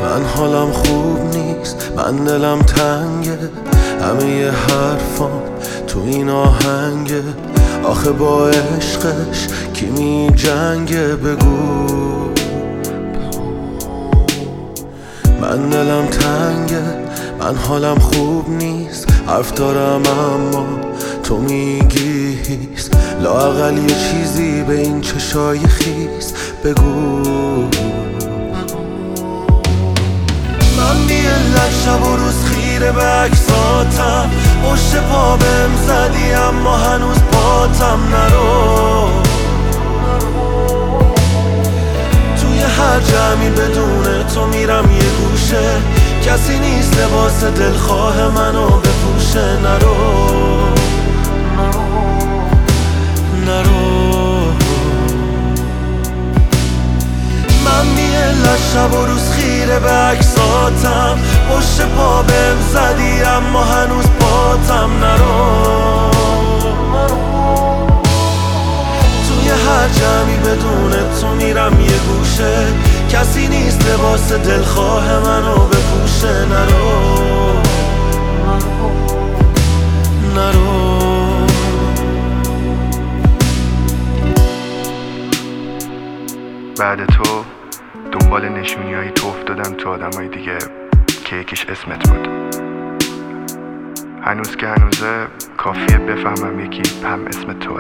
من حالم خوب نیست، من دلم تنگه، همه ی حرفام تو این آهنگه. آخه با عشقش کی می جنگه؟ بگو. من دلم تنگه، من حالم خوب نیست، حرف دارم اما تو میگی هیست. لااقل یه چیزی به این چشای خیس بگو. من بی علت شب و روز خیره به عکساتم، پشت پا بهم زدی اما هنوز پاتم نرو. توی هر جمعی بدون تو میرم یه گوشه، کسی نیست لباس دلخواه منو بپوشه. نرو من بی علت شب و روز خیره به عکساتم، پشت پا بهم زدی اما هنوز پاتم نرو. توی هر جمعی بدون تو میرم یه گوشه، کسی نیست لباس دلخواه منو بپوشه. نرو بعد تو دنبال نشونیایی تو افتادم تو آدمای دیگه که یکیش اسمت بود. هنوز که هنوزه کافیه بفهمم یکی هم اسم توه.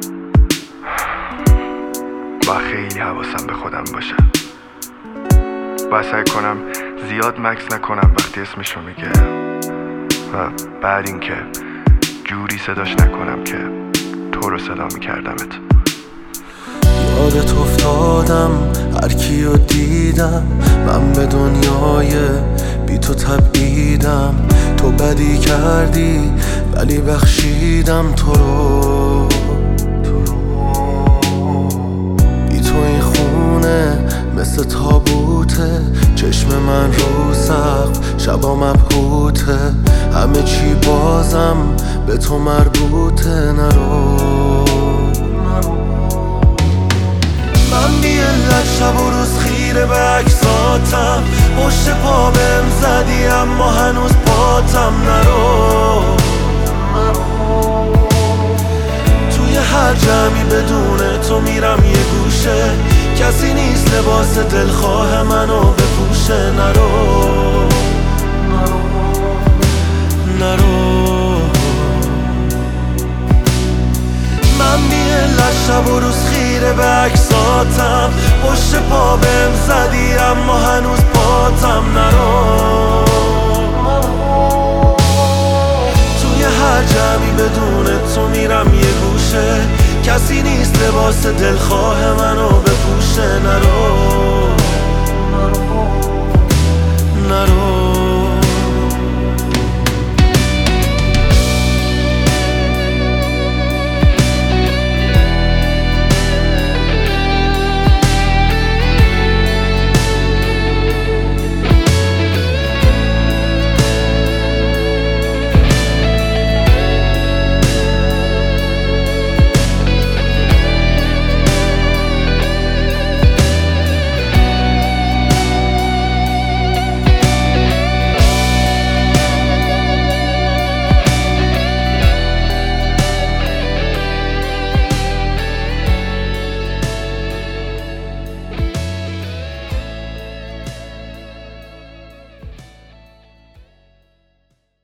با خیلی حواسم به خودم باشه، با سعی کنم زیاد مکس نکنم وقتی اسمشو میگه، و بعد اینکه جوری صداش نکنم که تو رو صدا میکردمت. یادت افتادم هر کیو دیدم، من به دنیای بی تو تبعیدم. تو بدی کردی ولی بخشیدم تو رو. بی تو این خونه مثل تابوته، چشم من رو سقف شبا مبهوته، همه چی بازم به تو مربوطه. نرو من بی علت شب و روز خیره به عکساتم، پشت پا بهم زدی اما هنوز پاتم نرو. توی هر جمعی بدون تو میرم یه گوشه، کسی نیست لباس دلخواه منو بپوشه. نرو من بی علت شب و روز خیره به عکساتم، پشت پا بهم زدی اما هنوز پاتم نرو. توی هر جمعی بدون تو میرم یه گوشه، کسی نیست لباس دلخواه منو بپوشه. نرو